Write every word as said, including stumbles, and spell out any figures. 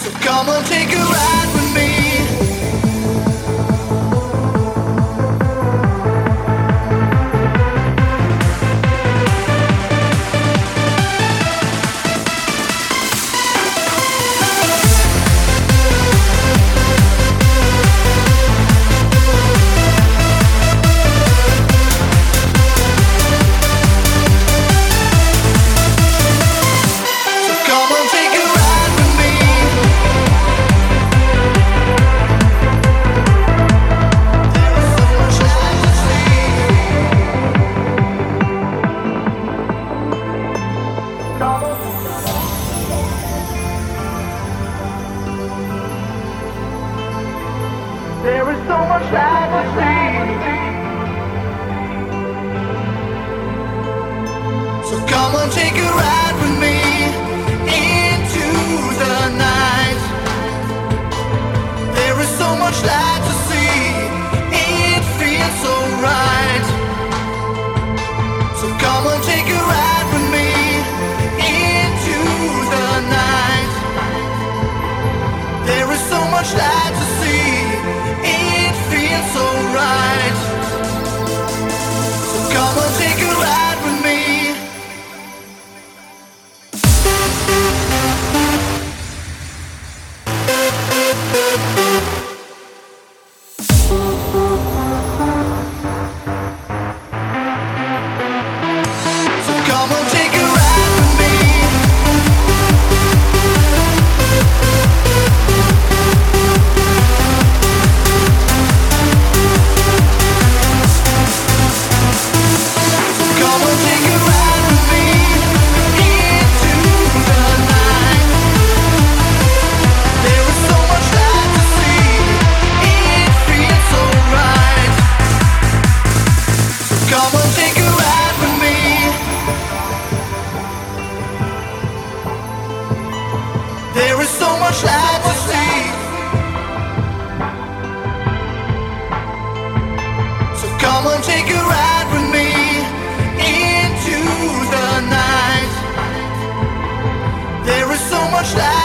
So come on, take a ride with me. There is so much light to see. So come on, take a ride with me into the night. There is so much light to see. It feels so right. So come on, take a ride with me into the night. There is so much light to see. It feels so right. So come on, take a ride with me. So come on, take a ride with me. Come on, take a ride with me. There is so much light to see. So come on, take a ride with me into the night. There is so much light.